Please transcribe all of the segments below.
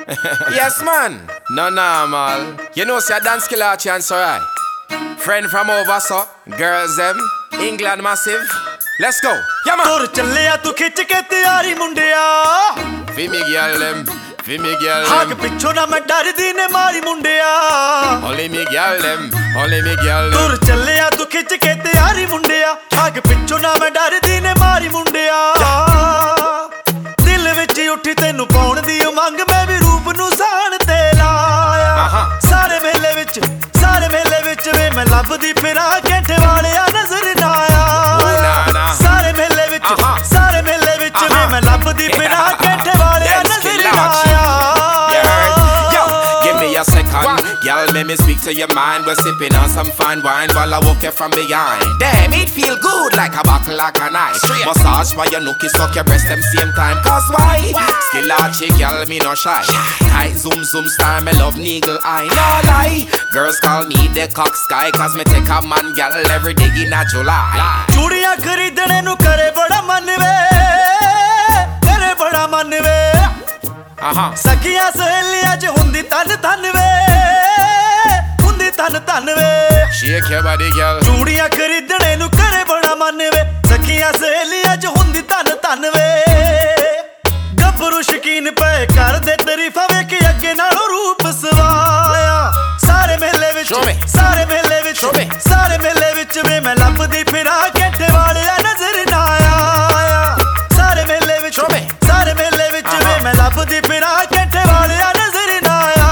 Yes, man. No normal. You know, say a dance killer chance, alright. Friend from over, so girls them, England massive. Let's go. Yeah, man. ਤੁਰ ਚੱਲਿਆ ਤੂੰ ਖਿੱਚ ਕੇ ਤਿਆਰੀ ਮੁੰਡਿਆ Fi me girl them, fi me girl ਹਾਕ them. ਪਿੱਛੋਂ ਨਾ ਮੈਂ ਡਰਦੀ ਨੇ ਮਾਰੀ ਮੁੰਡਿਆ Only me girl them, only me girl them. ਤੁਰ ਚੱਲਿਆ ਤੂੰ ਖਿੱਚ ਕੇ ਤਿਆਰੀ ਮੁੰਡਿਆ ਹਾਕ ਪਿੱਛੋਂ ਨਾ ਮੈਂ ਡਰਦੀ ਨੇ ਮਾਰੀ ਮੁੰਡਿਆ ਦਿਲ ਵਿੱਚ ਉੱਠੀ ਤੈਨੂੰ ਪਾਉਣ ਦੀ ਉਮੰਗ ਮੈਂ ਵੀ ਰੂਪ ਨੂੰ ਸਾਣ ਤੇ ਲਾਇਆ ਸਾਰੇ ਮੇਲੇ ਵਿੱਚ ਵੇ ਮੈਂ ਲੱਭਦੀ ਫਿਰਾਂ ਕੈਂਠੇ ਵਾਲਿਆ ਨਜ਼ਰ ਨਾ ਆਇਆ ਸਾਰੇ ਮੇਲੇ ਵਿੱਚ ਵੇ ਮੈਂ ਲੱਭਦੀ ਫਿਰਾਂ ਕੈਂਠੇ ਵਾਲਿਆ ਨਜ਼ਰ ਨਾ ਆਇਆ A second, girl, let me speak to your mind. We're sipping on some fine wine while I walk you from behind. Damn, it feel good like a buckle like a knife. Massage for your nookie, suck your breast them same time. Cause why? Skill archie, girl, me no shy. Tight zoom style, me love needle eye. No lie, girls call me the cock sky. Cause me take a man, girl, every day in a July. ਚੂੜੀਆਂ ਖਰੀਦਣੇ ਨੂੰ ਕਰੇ ਬੜਾ ਮਨ ਵੇ ਕਰੇ ਬੜਾ ਮਨ ਵੇ ਸਖੀਆਂ ਸਹੇਲੀਆਂ ਚ ਹੁੰਦੀ ਤਨ ਤਨ ਵੇ ਹੁੰਦੀ ਤਨ ਤਨ ਵੇ Shake your body, girl. ਚੂੜੀਆਂ ਖਰੀਦਣੇ ਨੂੰ ਕਰੇ ਬੜਾ ਮਨ ਵੇ ਸਖੀਆਂ ਸਹੇਲੀਆਂ ਚ ਹੁੰਦੀ ਤਨ ਤਨ ਵੇ ਗੱਭਰੂ ਸ਼ਕੀਨ ਪਏ ਕਰਦੇ ਤਾਰੀਫਾਂ ਵੇਖ ਅੱਗੇ ਨਾਲੋਂ ਰੂਪ ਸਵਾਇਆ ਸਾਰੇ ਮੇਲੇ ਵਿੱਚ ਵੇ ਮੈਂ ਲੱਭਦੀ ਫਿਰਾਂ ਕੈਂਠੇ ਵਾਲਿਆ ਨਜ਼ਰ ਨਾ ਆਇਆ ਸਾਰੇ ਮੇਲੇ ਵਿੱਚ ਵੇ ਮੈਂ ਲੱਭਦੀ ਫਿਰਾਂ ਕੈਂਠੇ ਵਾਲਿਆ ਨਜ਼ਰ ਨਾ ਆਇਆ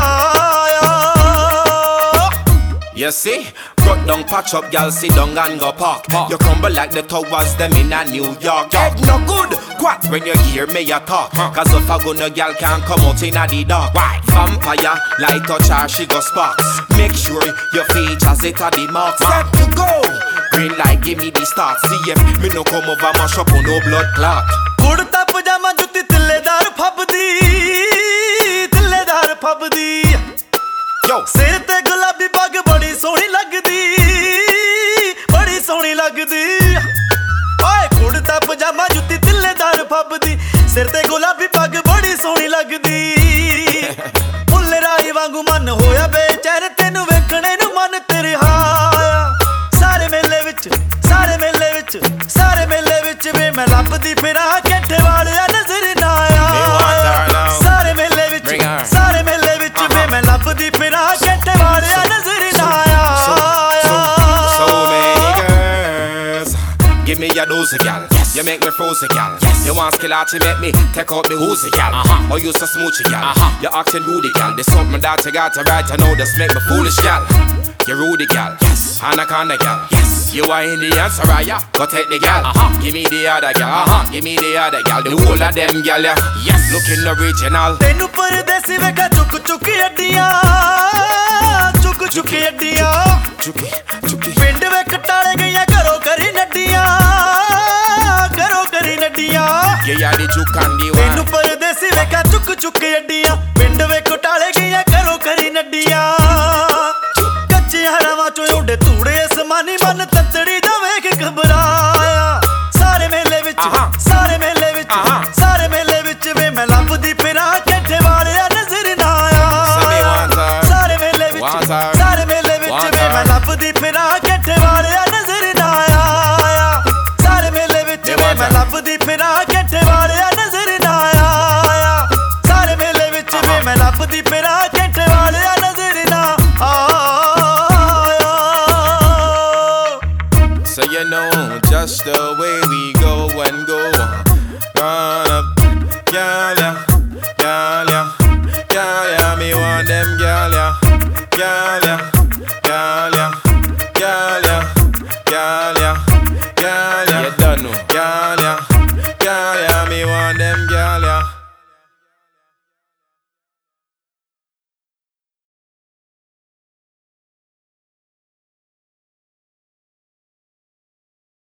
You see? Cut down, patch up, girl, sit down and go park. You crumble like the towers, them in a New York. Head no good, what when you hear me a talk? Cause if a gun, a girl can't come out in a the dark. Why? Vampire, light touch her, she go sparks. Make sure your features it a the mark. Set to go. Green light, give me the start. See if me no come over, mash up on no blood clot. ਕੁੜਤਾ ਪਜਾਮਾ ਜੁੱਤੀ ਤਿੱਲੇਦਾਰ ਫੱਬਦੀ Yo, ਸਿਰ ਤੇ ਗੁਲਾਬੀ ਪੱਗ ਬੜੀ ਸੋਹਣੀ ਲੱਗਦੀ ਓਏ ਕੁੜਤਾ ਪਜਾਮਾ ਜੁੱਤੀ ਤਿੱਲੇਦਾਰ ਫੱਬਦੀ ਸਿਰ ਤੇ ਗੁਲਾਬੀ ਪੱਗ ਬੜੀ ਸੋਹਣੀ ਲੱਗਦੀ ਫੁੱਲ ਰਾਈ ਵਾਂਗੂ ਮਨ ਹੋਇਆ ਬੇਚੈਨ ਤੈਨੂੰ ਵੇਖਣੇ ਨੂੰ ਮਨ ਤੇਰੇ ਹਾਇਆ ਸਾਰੇ ਮੇਲੇ ਵਿੱਚ ਵੇ ਮੈਂ ਲੱਭਦੀ ਫਿਰਾਂ ਕੈਂਠੇ ਵਾਲਿਆ ਨਜ਼ਰ ਨਾ ਆਇਆ ਸਾਰੇ ਮੇਲੇ ਵਿੱਚ ਵੇ ਮੈਂ ਲੱਭਦੀ ਫਿਰਾਂ ਕੈਂਠੇ ਵਾਲਿਆ ਨਜ਼ਰ ਨਾ ਆਇਆ so many girls. Give me your dose, girl. You make me frozen, girl. You want skill out, you make me take out me hoozy, girl. Or you so smoochie, girl. You acting rudy, girl. There's something that you got to write, I know this make me foolish, girl. You rudy, girl. Anaconda, girl. You are Indian, Soraya. Go take the girl. Give me the other girl. Give me the other girl. The whole of them, girl, yeah. Yes. Looking original. ਤੈਨੂੰ ਪਰਦੇਸੀ ਵੇਖਾ ਚੁੱਕ ਚੁੱਕ ਅੱਡੀਆਂ ਪਿੰਡ ਵੇ ਕਟਾਲੇ ਗਈਆਂ ਘਰੋਂ ਕਰੀ ਨੱਡੀਆਂ Yeah, the juke and the ਤੈਨੂੰ ਪਰਦੇਸੀ ਵੇਖਾ ਚੁੱਕ ਅੱਡੀਆਂ ਪਿੰਡ ਵੇ ਕਟਾਲੇ ਗਈਆਂ ਘਰੋਂ ਕਰੀ ਨੱਡੀਆਂ ਕੱਚੇ ਹਰਾਵਾਂ ਚੋਂ ਉੱਡੇ ਧੂੜੇ ਅਸਮਾਨੀ ਮਨ ਤੰਤੜੀ ਦਾ ਵੇਖ ਘਬਰਾਇਆ ਸਾਰੇ ਮੇਲੇ ਵਿੱਚ ਵੇ ਮੈਂ ਲੱਭਦੀ ਫਿਰਾਂ ਕੈਂਠੇ ਵਾਲਿਆ ਨਜ਼ਰ ਨਾ ਆਇਆ ਸਾਰੇ ਮੇਲੇ ਵਿੱਚ ਵੇ ਮੈਂ ਲੱਭਦੀ ਫਿਰਾਂ ਕੈਂਠੇ ਵਾਲਿਆ ਨਜ਼ਰ ਨਾ ਆਇਆ ਸਾਰੇ ਮੇਲੇ ਵਿੱਚ ਵੇ ਮੈਂ ਲੱਭਦੀ ਫਿਰਾਂ ਕੈਂਠੇ ਵਾਲਿਆ ਨਜ਼ਰ ਨਾ ਆਇਆ ਸਾਰੇ ਮੇਲੇ ਵਿੱਚ ਵੇ ਮੈਂ ਲੱਭਦੀ ਫਿਰਾਂ ਕੈਂਠੇ ਵਾਲਿਆ ਨਜ਼ਰ ਨਾ ਆਇਆ So you know just the way we go and go run up, girl, yeah, me want them, girl, yeah, girl, yeah, girl, yeah, girl, yeah.